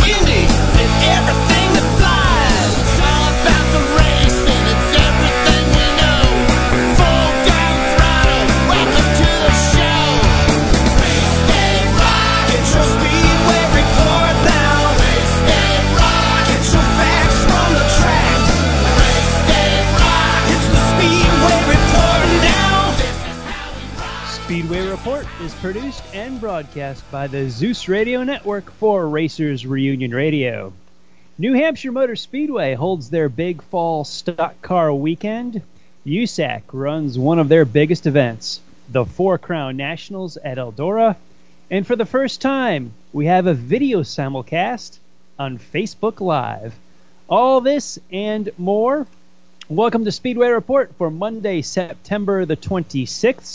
Indy and everything that flies. It's all about the racing, it's everything we know. Full down throttle, welcome to the show. Race Day Rock, get your Speedway report now. Race Day Rock, get your facts from the track. Race Day Rock, it's the Speedway report now. This is how we rock. Speedway Report is produced and broadcast by the Zeus Radio Network for Racers Reunion Radio. New Hampshire Motor Speedway holds their big fall stock car weekend. USAC runs one of their biggest events, the Four Crown Nationals at Eldora. And for the first time, we have a video simulcast on Facebook Live. All this and more. Welcome to Speedway Report for Monday, September the 26th.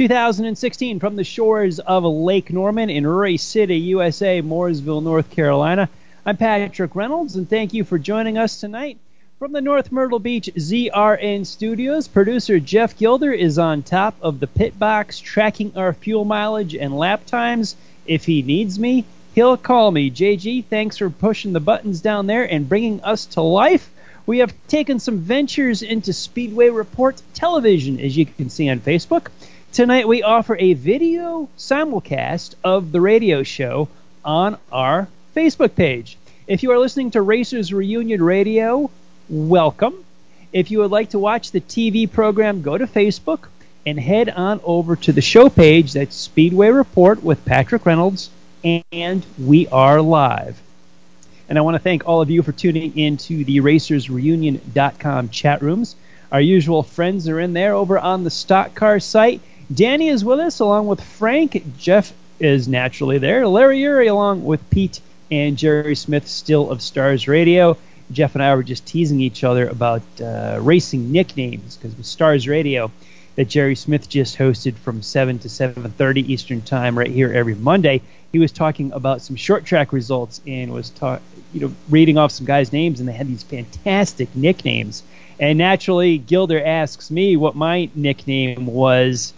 2016, from the shores of Lake Norman in Race City, USA, Mooresville, North Carolina. I'm Patrick Reynolds, and thank you for joining us tonight. From the North Myrtle Beach ZRN studios, producer Jeff Gilder is on top of the pit box, tracking our fuel mileage and lap times. If he needs me, he'll call me. JG, thanks for pushing the buttons down there and bringing us to life. We have taken some ventures into Speedway Report television, as you can see on Facebook. Tonight we offer a video simulcast of the radio show on our Facebook page. If you are listening to Racers Reunion Radio, welcome. If you would like to watch the TV program, go to Facebook and head on over to the show page. That's Speedway Report with Patrick Reynolds, and we are live. And I want to thank all of you for tuning into the RacersReunion.com chat rooms. Our usual friends are in there over on the stock car site. Danny is with us along with Frank. Jeff is naturally there. Larry Urey along with Pete and Jerry Smith, still of Stars Radio. Jeff and I were just teasing each other about racing nicknames, because with Stars Radio that Jerry Smith just hosted from 7 to 7:30 Eastern Time right here every Monday, he was talking about some short track results and was reading off some guys' names, and they had these fantastic nicknames. And naturally, Gilder asks me what my nickname was.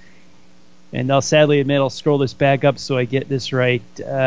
And I'll sadly admit, I'll scroll this back up so I get this right.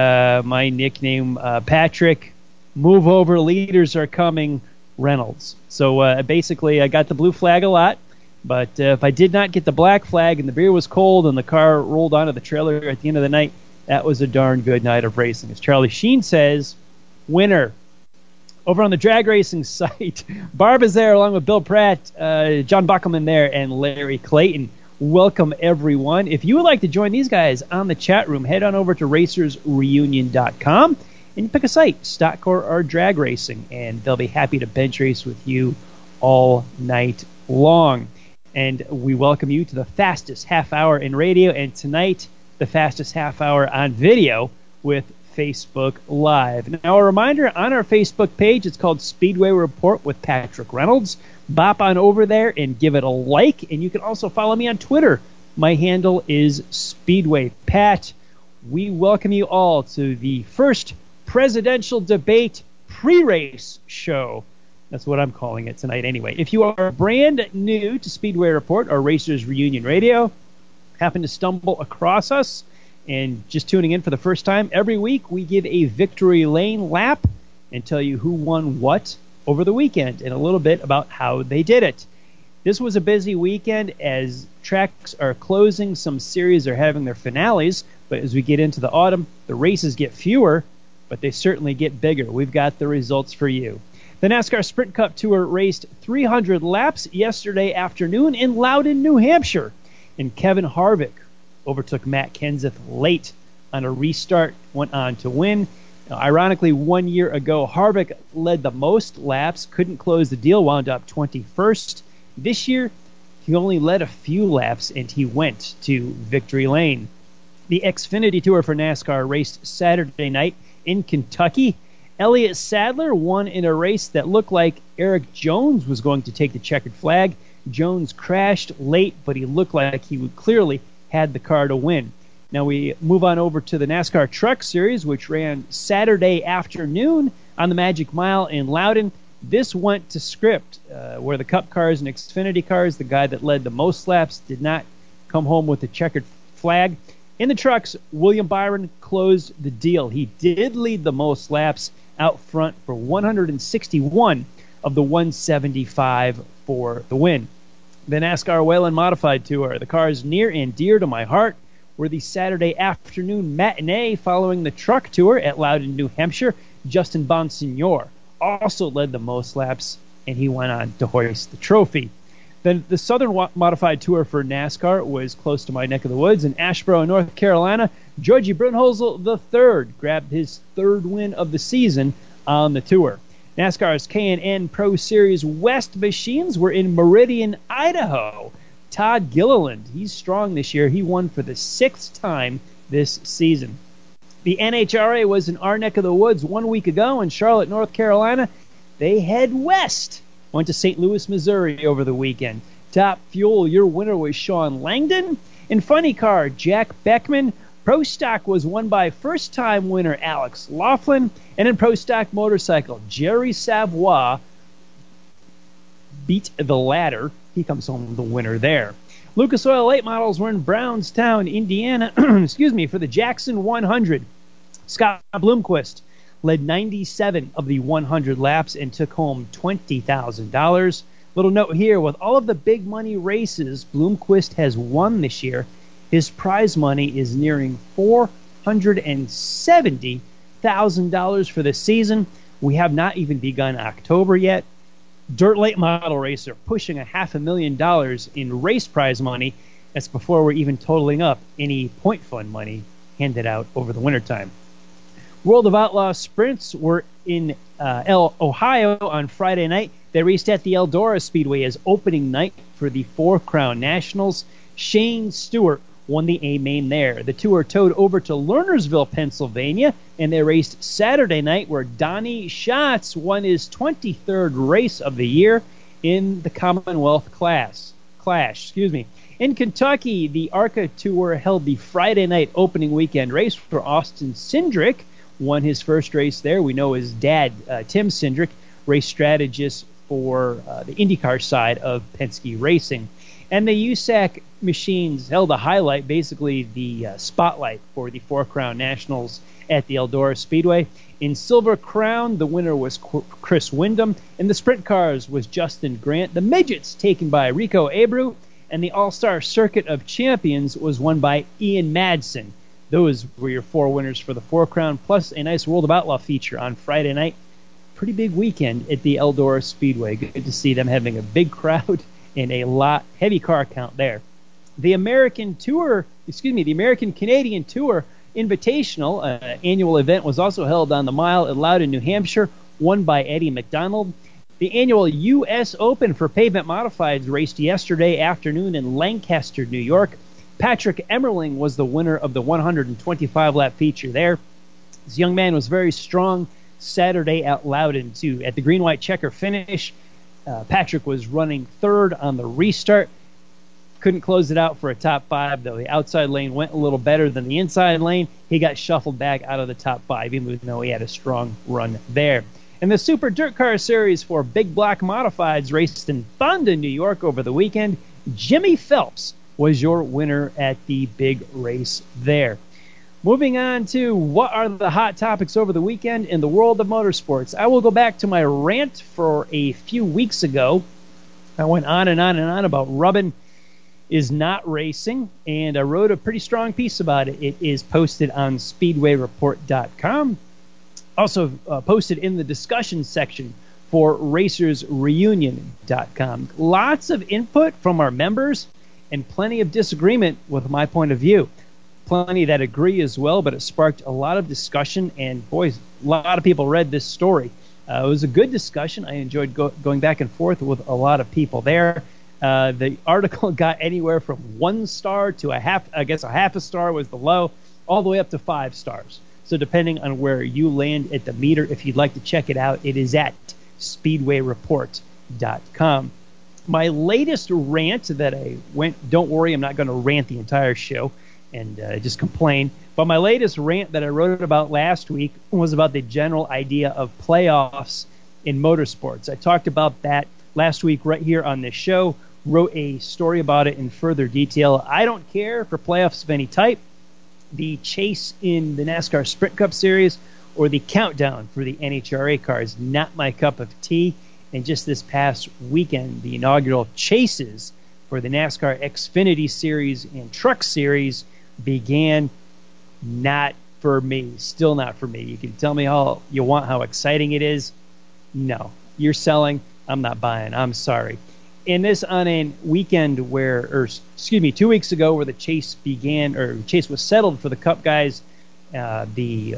My nickname, Patrick, move over, leaders are coming, Reynolds. So basically, I got the blue flag a lot. But if I did not get the black flag and the beer was cold and the car rolled onto the trailer at the end of the night, that was a darn good night of racing. As Charlie Sheen says, winner. Over on the drag racing site, Barb is there along with Bill Pratt, John Buckelman there, and Larry Clayton. Welcome, everyone. If you would like to join these guys on the chat room, head on over to RacersReunion.com and pick a site, stock car or drag racing, and they'll be happy to bench race with you all night long. And we welcome you to the fastest half hour in radio, and tonight, the fastest half hour on video with Facebook Live. Now, a reminder, on our Facebook page, it's called Speedway Report with Patrick Reynolds. Bop on over there and give it a like, and you can also follow me on Twitter. My handle is Speedway Pat. We welcome you all to the first presidential debate pre-race show. That's what I'm calling it tonight anyway. If you are brand new to Speedway Report or Racers Reunion Radio, happen to stumble across us, and just tuning in for the first time, every week we give a victory lane lap and tell you who won what over the weekend and a little bit about how they did it. This was a busy weekend as tracks are closing, some series are having their finales, but as we get into the autumn, the races get fewer, but they certainly get bigger. We've got the results for you. The NASCAR Sprint Cup Tour raced 300 laps yesterday afternoon in Loudon, New Hampshire, and Kevin Harvick overtook Matt Kenseth late on a restart, went on to win. Now, ironically, 1 year ago, Harvick led the most laps, couldn't close the deal, wound up 21st. This year, he only led a few laps, and he went to victory lane. The Xfinity Tour for NASCAR raced Saturday night in Kentucky. Elliott Sadler won in a race that looked like Eric Jones was going to take the checkered flag. Jones crashed late, but he looked like he would clearly had the car to win. Now we move on over to the NASCAR Truck Series, which ran Saturday afternoon on the Magic Mile in Loudon. This went to script, where the Cup cars and Xfinity cars, the guy that led the most laps, did not come home with the checkered flag. In the trucks, William Byron closed the deal. He did lead the most laps out front for 161 of the 175 for the win. The NASCAR Whelen Modified Tour, the cars near and dear to my heart, were the Saturday afternoon matinee following the truck tour at Loudon, New Hampshire. Justin Bonsignor also led the most laps, and he went on to hoist the trophy. Then the Southern Modified Tour for NASCAR was close to my neck of the woods. In Asheboro, North Carolina, Georgie Brunholzl III grabbed his third win of the season on the tour. NASCAR's K&N Pro Series West machines were in Meridian, Idaho. Todd Gilliland, he's strong this year. He won for the sixth time this season. The NHRA was in our neck of the woods 1 week ago in Charlotte, North Carolina. They head west. Went to St. Louis, Missouri over the weekend. Top Fuel, your winner was Sean Langdon. In Funny Car, Jack Beckman. Pro Stock was won by first-time winner Alex Laughlin. And in Pro Stock Motorcycle, Jerry Savoie beat the ladder. He comes home the winner there. Lucas Oil late models were in Brownstown, Indiana, for the Jackson 100. Scott Bloomquist led 97 of the 100 laps and took home $20,000. Little note here, with all of the big money races Bloomquist has won this year, his prize money is nearing $470,000 for the season. We have not even begun October yet. Dirt late model racer pushing $500,000 in race prize money. That's before we're even totaling up any point fund money handed out over the wintertime. World of Outlaw sprints were in Ohio on Friday night. They raced at the Eldora Speedway as opening night for the Four Crown Nationals. Shane Stewart won the A-Main there. The tour towed over to Lernersville, Pennsylvania, and they raced Saturday night where Donnie Schatz won his 23rd race of the year in the Commonwealth Clash. In Kentucky, the ARCA Tour held the Friday night opening weekend race for Austin Cindric. Won his first race there. We know his dad, Tim Cindric, race strategist for the IndyCar side of Penske Racing. And the USAC machines held a highlight, basically the spotlight for the Four Crown Nationals at the Eldora Speedway. In Silver Crown, the winner was Chris Windham. In the sprint cars was Justin Grant. The midgets taken by Rico Abreu. And the All-Star Circuit of Champions was won by Ian Madsen. Those were your four winners for the Four Crown, plus a nice World of Outlaw feature on Friday night. Pretty big weekend at the Eldora Speedway. Good to see them having a big crowd and a heavy car count there. The American Canadian Tour Invitational annual event was also held on the mile at Loudon, New Hampshire, won by Eddie McDonald. The annual U.S. Open for Pavement Modifieds raced yesterday afternoon in Lancaster, New York. Patrick Emmerling was the winner of the 125-lap feature there. This young man was very strong Saturday at Loudon, too. At the green-white checker finish, Patrick was running third on the restart. Couldn't close it out for a top five, though. The outside lane went a little better than the inside lane. He got shuffled back out of the top five, even though he had a strong run there. And the Super Dirt Car Series for Big Block Modifieds raced in Fonda, New York over the weekend. Jimmy Phelps was your winner at the big race there. Moving on to what are the hot topics over the weekend in the world of motorsports. I will go back to my rant for a few weeks ago. I went on and on and on about Rubbin is not racing, and I wrote a pretty strong piece about it. It is posted on SpeedwayReport.com. Also posted in the discussion section for RacersReunion.com. Lots of input from our members and plenty of disagreement with my point of view. Plenty that agree as well, but it sparked a lot of discussion, and boys, a lot of people read this story. It was a good discussion. I enjoyed going back and forth with a lot of people there. The article got anywhere from 1 star to a half a star was the low, all the way up to 5 stars. So depending on where you land at the meter, if you'd like to check it out, it is at SpeedwayReport.com. My latest rant don't worry, I'm not going to rant the entire show and just complain, but my latest rant that I wrote about last week was about the general idea of playoffs in motorsports. I talked about that last week right here on this show, wrote a story about it in further detail. I don't care for playoffs of any type. the chase in the NASCAR Sprint Cup Series or the countdown for the NHRA cars. Not my cup of tea. And just this past weekend, the inaugural chases for the NASCAR Xfinity Series and Truck Series began. Not for me. Still not for me. You can tell me all you want how exciting it is. No. You're selling. I'm not buying. I'm sorry. And this on a weekend where, 2 weeks ago, where the chase began, or chase was settled for the Cup guys, the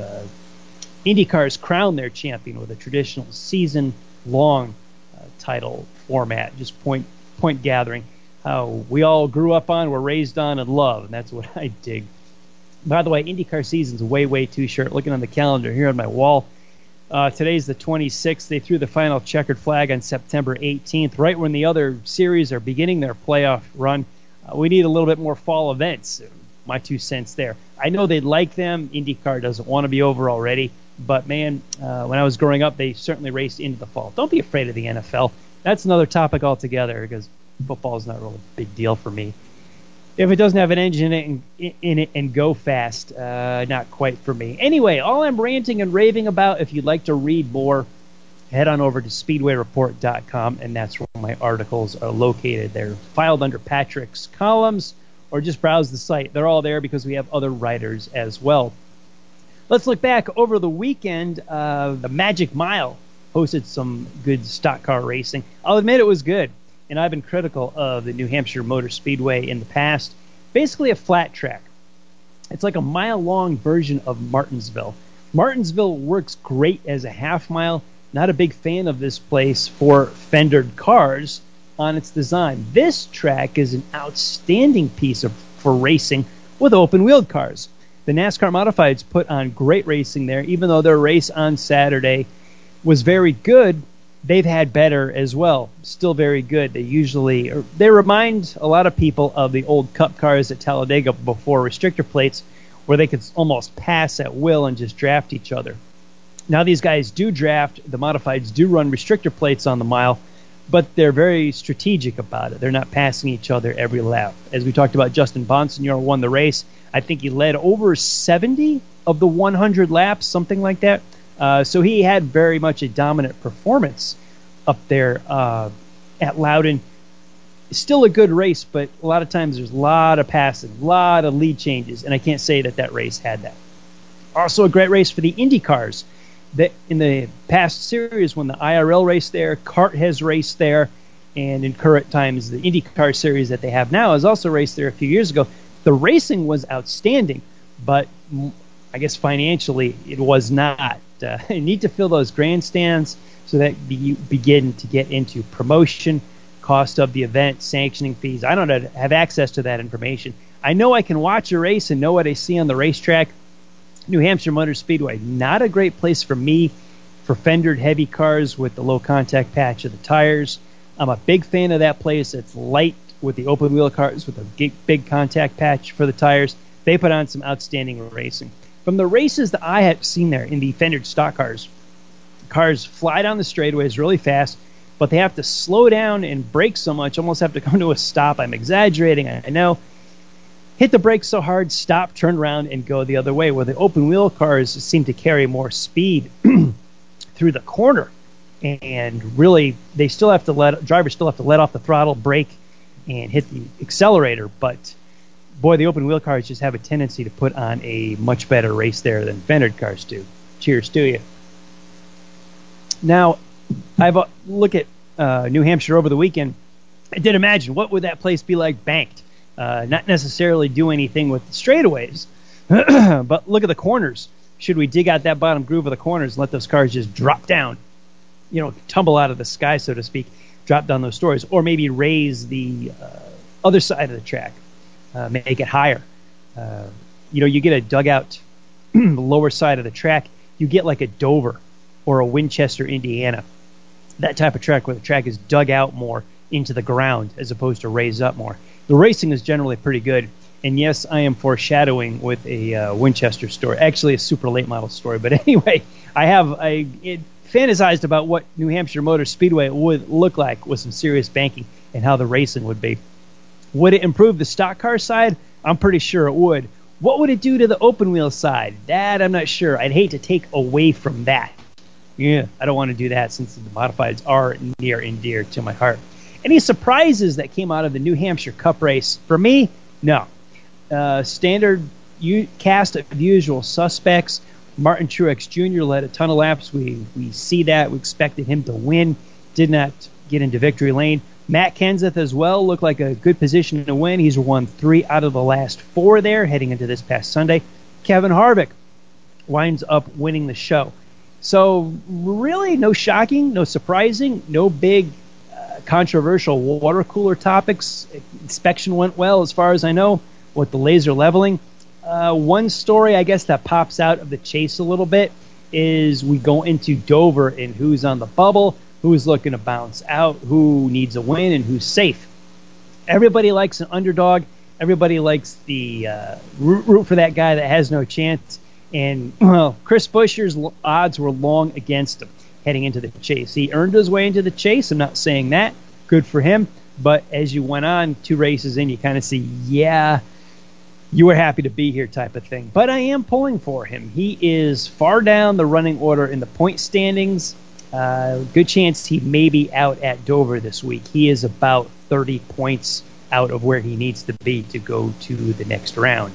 IndyCars crowned their champion with a traditional season-long title format, just point gathering. How we all grew up on, were raised on, and love, and that's what I dig. By the way, IndyCar season's way too short. Looking on the calendar here on my wall, today's the 26th. They threw the final checkered flag on September 18th, right when the other series are beginning their playoff run. We need a little bit more fall events. My 2 cents there. I know they'd like them. IndyCar doesn't want to be over already. But, man, when I was growing up, they certainly raced into the fall. Don't be afraid of the NFL. That's another topic altogether because football is not really a big deal for me. If it doesn't have an engine in it and go fast, not quite for me. Anyway, all I'm ranting and raving about, if you'd like to read more, head on over to SpeedwayReport.com, and that's where my articles are located. They're filed under Patrick's columns, or just browse the site. They're all there because we have other writers as well. Let's look back over the weekend. The Magic Mile hosted some good stock car racing. I'll admit it was good. And I've been critical of the New Hampshire Motor Speedway in the past. Basically a flat track. It's like a mile-long version of Martinsville. Martinsville works great as a half mile. Not a big fan of this place for fendered cars on its design. This track is an outstanding piece for racing with open-wheeled cars. The NASCAR Modifieds put on great racing there, even though their race on Saturday was very good. They've had better as well. Still very good. They remind a lot of people of the old Cup cars at Talladega before restrictor plates, where they could almost pass at will and just draft each other. Now these guys do draft. The Modifieds do run restrictor plates on the mile, but they're very strategic about it. They're not passing each other every lap. As we talked about, Justin Bonsignor won the race. I think he led over 70 of the 100 laps, something like that. So he had very much a dominant performance up there at Loudon. Still a good race, but a lot of times there's a lot of passing, a lot of lead changes, and I can't say that race had that. Also a great race for the Indy cars. In the past series, when the IRL raced there, CART has raced there, and in current times, the IndyCar series that they have now has also raced there a few years ago. The racing was outstanding, but I guess financially it was not. You need to fill those grandstands so that you begin to get into promotion, cost of the event, sanctioning fees. I don't have access to that information. I know I can watch a race and know what I see on the racetrack. New Hampshire Motor Speedway, not a great place for me for fendered heavy cars with the low contact patch of the tires. I'm a big fan of that place. It's light with the open wheel cars with a big contact patch for the tires. They put on some outstanding racing. From the races that I have seen there in the fendered stock cars fly down the straightaways really fast, but they have to slow down and brake so much, almost have to come to a stop. I'm exaggerating, I know. Hit the brakes so hard, stop, turn around, and go the other way, where the open wheel cars seem to carry more speed through the corner. And really, drivers still have to let off the throttle, brake, and hit the accelerator. But boy, the open wheel cars just have a tendency to put on a much better race there than fendered cars do. Cheers to you. Now, I've look at New Hampshire over the weekend. I did imagine, what would that place be like banked? Not necessarily do anything with the straightaways, but look at the corners. Should we dig out that bottom groove of the corners and let those cars just drop down, tumble out of the sky, so to speak, drop down those stories, or maybe raise the other side of the track, make it higher. You get a dugout, the lower side of the track, you get like a Dover or a Winchester, Indiana, that type of track where the track is dug out more into the ground as opposed to raised up more. The racing is generally pretty good. And yes, I am foreshadowing with a Winchester story, actually a super late model story. But anyway, I fantasized about what New Hampshire Motor Speedway would look like with some serious banking and how the racing would be. Would it improve the stock car side? I'm pretty sure it would. What would it do to the open wheel side? That I'm not sure. I'd hate to take away from that. Yeah, I don't want to do that since the modifieds are near and dear to my heart. Any surprises that came out of the New Hampshire Cup race? For me, no. Standard cast of usual suspects. Martin Truex Jr. led a ton of laps. We see that. We expected him to win. Did not get into victory lane. Matt Kenseth as well looked like a good position to win. He's won 3 out of the last 4 there heading into this past Sunday. Kevin Harvick winds up winning the show. So really no shocking, no surprising, no big controversial water cooler topics. Inspection went well as far as I know with the laser leveling. One story I guess that pops out of the chase a little bit is we go into Dover and who's on the bubble, who's looking to bounce out, who needs a win, and who's safe. Everybody likes an underdog. Everybody likes the root for that guy that has no chance. And, well, Chris Buescher's odds were long against him heading into the chase. He earned his way into the chase. I'm not saying that. Good for him. But as you went on 2 races in, you kind of see, yeah, you were happy to be here type of thing. But I am pulling for him. He is far down the running order in the point standings. Good chance he may be out at Dover this week. He is about 30 points out of where he needs to be to go to the next round.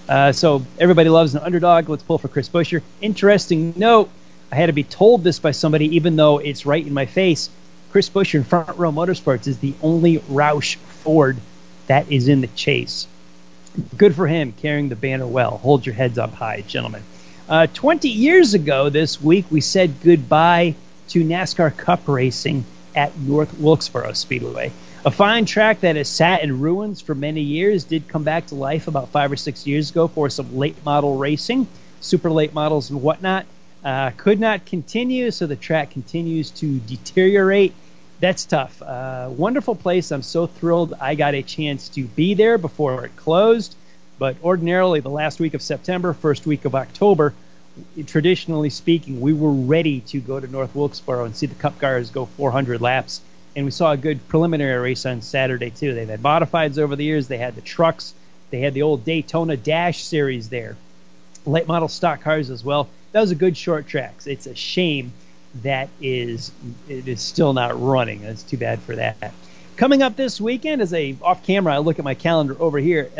So everybody loves an underdog. Let's pull for Chris Buescher. Interesting note, I had to be told this by somebody, even though it's right in my face. Chris Buescher in Front Row Motorsports is the only Roush Ford that is in the chase. Good for him, carrying the banner well. Hold your heads up high, gentlemen. 20 years ago this week, we said goodbye to NASCAR Cup racing at North Wilkesboro Speedway. A fine track that has sat in ruins for many years did come back to life about 5 or 6 years ago for some late model racing, super late models and whatnot. Could not continue, so the track continues to deteriorate. That's tough. Wonderful place. I'm so thrilled I got a chance to be there before it closed. But ordinarily, the last week of September, first week of October, traditionally speaking, we were ready to go to North Wilkesboro and see the Cup cars go 400 laps. And we saw a good preliminary race on Saturday, too. They've had modifieds over the years. They had the trucks. They had the old Daytona Dash series there. Late model stock cars as well. That was a good short track. It's a shame that it is still not running. That's too bad for that. Coming up this weekend, off camera, I look at my calendar over here,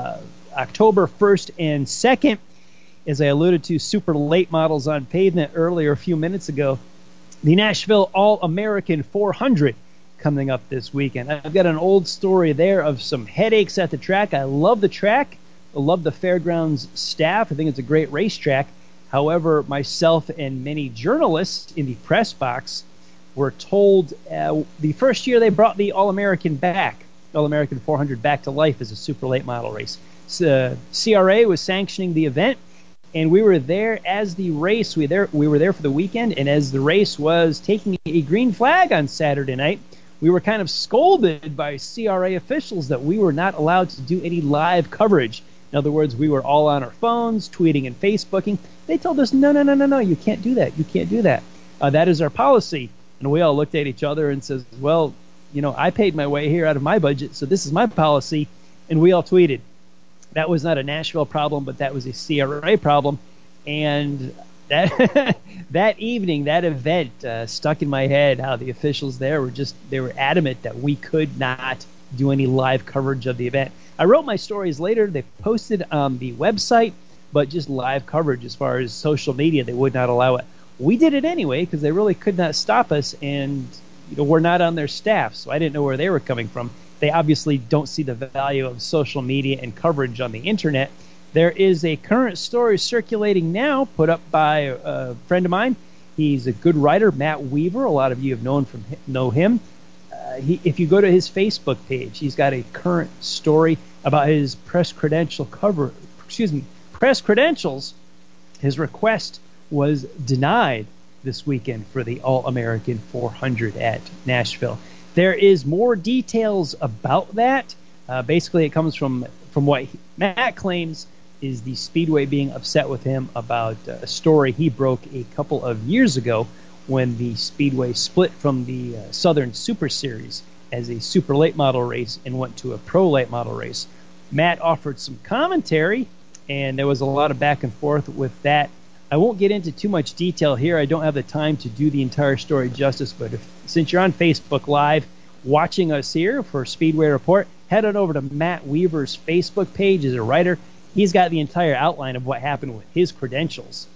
October 1st and 2nd, as I alluded to, super late models on pavement earlier a few minutes ago. The Nashville All-American 400 coming up this weekend. I've got an old story there of some headaches at the track. I love the track. I love the fairgrounds staff. I think it's a great racetrack. However, myself and many journalists in the press box were told the first year they brought the All-American 400 back to life as a super late model race. CRA was sanctioning the event, and we were there as the race. We were there for the weekend, and as the race was taking a green flag on Saturday night, we were kind of scolded by CRA officials that we were not allowed to do any live coverage. In other words, we were all on our phones, tweeting and Facebooking. They told us, no, you can't do that. You can't do that. That is our policy. And we all looked at each other and says, well, I paid my way here out of my budget, so this is my policy. And we all tweeted. That was not a Nashville problem, but that was a CRA problem. And that evening, that event stuck in my head how the officials there were adamant that we could not do any live coverage of the event. I wrote my stories later. They posted on the website, but just live coverage as far as social media, they would not allow it. We did it anyway because they really could not stop us, and we're not on their staff, so I didn't know where they were coming from. They obviously don't see the value of social media and coverage on the internet. There is a current story circulating now, put up by a friend of mine. He's a good writer, Matt Weaver. A lot of you know him. If you go to his Facebook page, he's got a current story about his press credentials. His request was denied this weekend for the All-American 400 at Nashville. There is more details about that. Basically, it comes from what Matt claims is the Speedway being upset with him about a story he broke a couple of years ago when the Speedway split from the Southern Super Series as a super late model race and went to a pro late model race. Matt offered some commentary and there was a lot of back and forth with that. I won't get into too much detail here. I don't have the time to do the entire story justice, but since you're on Facebook Live watching us here for Speedway Report, head on over to Matt Weaver's Facebook page as a writer. He's got the entire outline of what happened with his credentials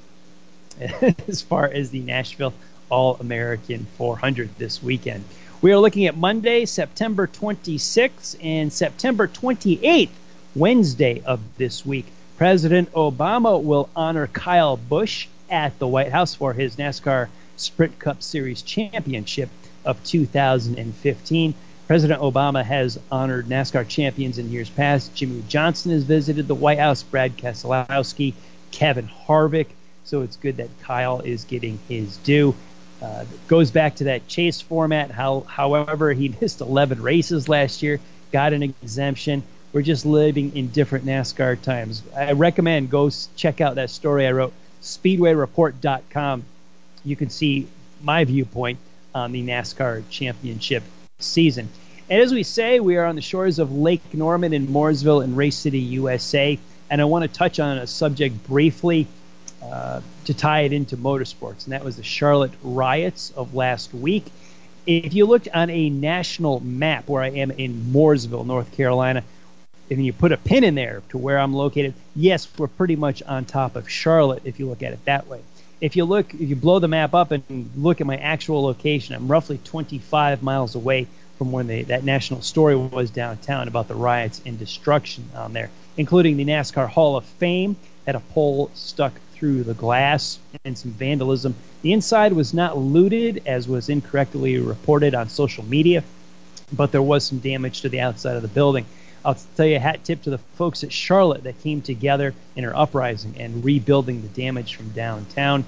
as far as the Nashville All-American 400 this weekend. We are looking at Monday, September 26th, and September 28th, Wednesday of this week. President Obama will honor Kyle Busch at the White House for his NASCAR Sprint Cup Series championship of 2015. President Obama has honored NASCAR champions in years past. Jimmy Johnson has visited the White House, Brad Keselowski, Kevin Harvick. So it's good that Kyle is getting his due. It goes back to that chase format. However, he missed 11 races last year, got an exemption. We're just living in different NASCAR times. I recommend go check out that story I wrote, SpeedwayReport.com. You can see my viewpoint on the NASCAR championship season. And as we say, we are on the shores of Lake Norman in Mooresville in Race City, USA. And I want to touch on a subject briefly to tie it into motorsports, and that was the Charlotte riots of last week. If you looked on a national map where I am in Mooresville, North Carolina, and you put a pin in there to where I'm located, yes, we're pretty much on top of Charlotte if you look at it that way. If you blow the map up and look at my actual location, I'm roughly 25 miles away from where that national story was downtown about the riots and destruction on there, including the NASCAR Hall of Fame had a pole stuck through the glass and some vandalism. The inside was not looted, as was incorrectly reported on social media, but there was some damage to the outside of the building. I'll tell you a hat tip to the folks at Charlotte that came together in our uprising and rebuilding the damage from downtown.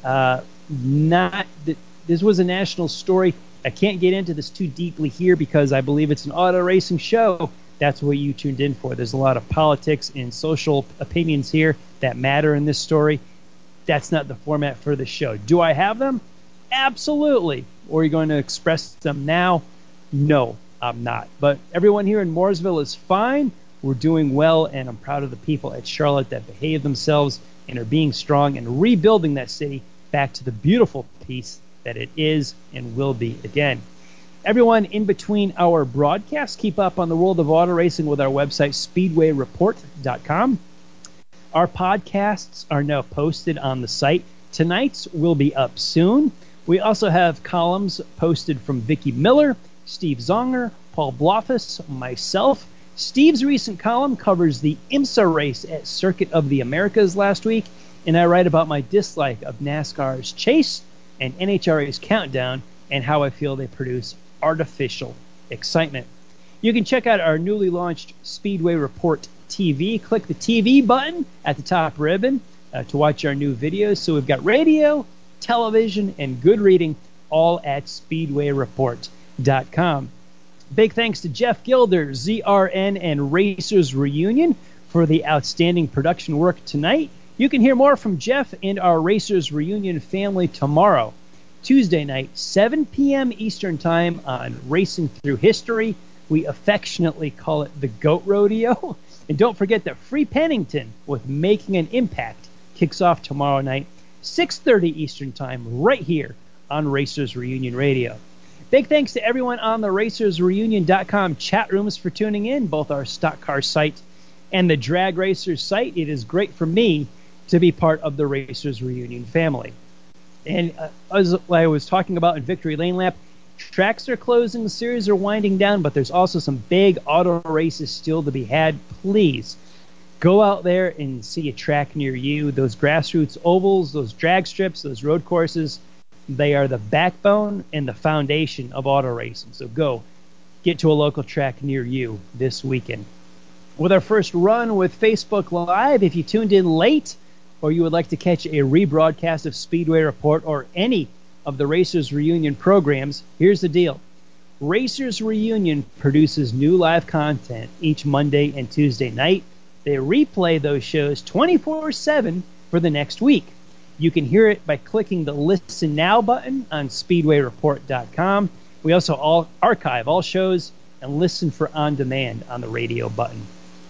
This was a national story. I can't get into this too deeply here because I believe it's an auto racing show. That's what you tuned in for. There's a lot of politics and social opinions here that matter in this story. That's not the format for the show. Do I have them? Absolutely. Or are you going to express them now? No, I'm not. But everyone here in Mooresville is fine. We're doing well, and I'm proud of the people at Charlotte that behave themselves and are being strong and rebuilding that city back to the beautiful piece that it is and will be again. Everyone in between our broadcasts, keep up on the world of auto racing with our website, SpeedwayReport.com. Our podcasts are now posted on the site. Tonight's will be up soon. We also have columns posted from Vicki Miller, Steve Zonger, Paul Blofus, myself. Steve's recent column covers the IMSA race at Circuit of the Americas last week, and I write about my dislike of NASCAR's chase and NHRA's countdown and how I feel they produce artificial excitement. You can check out our newly launched Speedway Report TV. Click the TV button at the top ribbon to watch our new videos. So we've got radio, television, and good reading all at SpeedwayReport.com. Big thanks to Jeff Gilder, ZRN, and Racers Reunion for the outstanding production work tonight. You can hear more from Jeff and our Racers Reunion family tomorrow, Tuesday night, 7 p.m. Eastern Time on Racing Through History. We affectionately call it the Goat Rodeo. And don't forget that Free Pennington with Making an Impact kicks off tomorrow night, 6:30 Eastern Time, right here on Racers Reunion Radio. Big thanks to everyone on the RacersReunion.com chat rooms for tuning in, both our Stock Car site and the Drag Racers site. It is great for me to be part of the Racers Reunion family. And as I was talking about in Victory Lane Lap, tracks are closing, the series are winding down, but there's also some big auto races still to be had. Please go out there and see a track near you. Those grassroots ovals, those drag strips, those road courses, they are the backbone and the foundation of auto racing. So go get to a local track near you this weekend. With our first run with Facebook Live, if you tuned in late or you would like to catch a rebroadcast of Speedway Report or any of the Racers Reunion programs, here's the deal. Racers Reunion produces new live content each Monday and Tuesday night. They replay those shows 24/7 for the next week. You can hear it by clicking the Listen Now button on SpeedwayReport.com. We also archive all shows and listen for on demand on the radio button.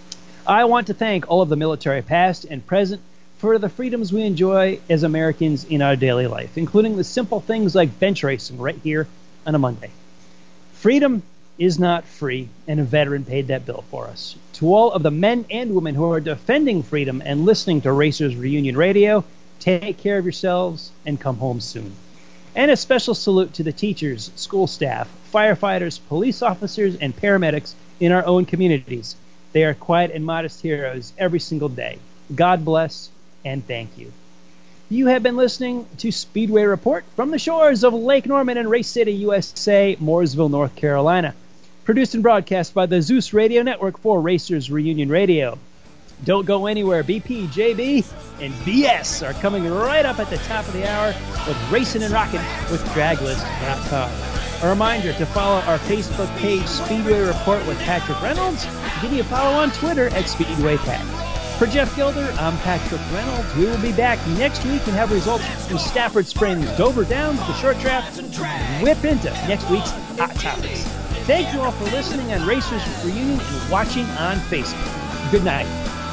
I want to thank all of the military past and present for the freedoms we enjoy as Americans in our daily life, including the simple things like bench racing right here on a Monday. Freedom is not free, and a veteran paid that bill for us. To all of the men and women who are defending freedom and listening to Racers Reunion Radio, take care of yourselves and come home soon. And a special salute to the teachers, school staff, firefighters, police officers, and paramedics in our own communities. They are quiet and modest heroes every single day. God bless and thank you. You have been listening to Speedway Report from the shores of Lake Norman and Race City, USA, Mooresville, North Carolina. Produced and broadcast by the Zeus Radio Network for Racers Reunion Radio. Don't go anywhere. BP, JB, and BS are coming right up at the top of the hour with Racing and Rockin' with Draglist.com. A reminder to follow our Facebook page, Speedway Report with Patrick Reynolds. Give me a follow on Twitter at Speedway Pat. For Jeff Gilder, I'm Patrick Reynolds. We will be back next week and have results from Stafford Springs, Dover Downs, the short track, whip into next week's Hot Topics. Thank you all for listening on Racers Reunion and watching on Facebook. Good night.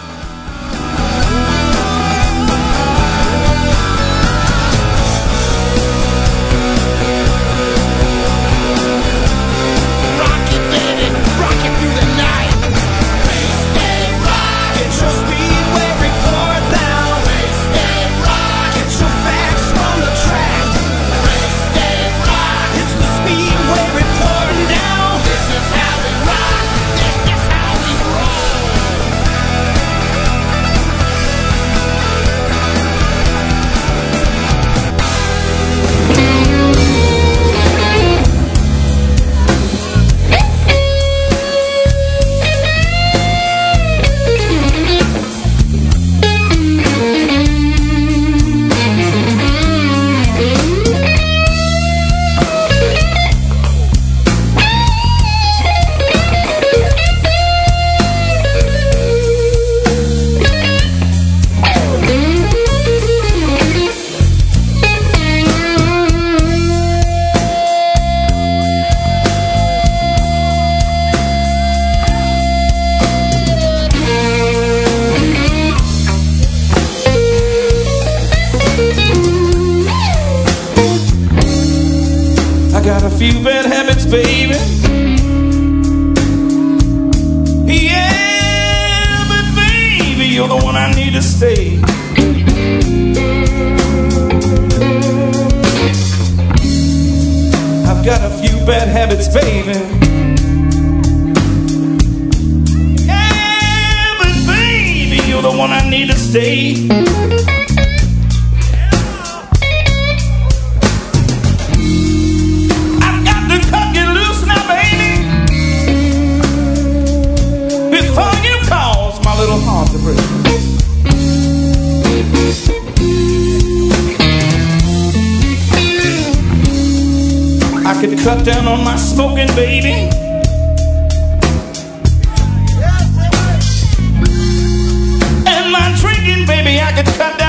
Cut down on my smoking, baby. And my drinking, baby, I could cut down.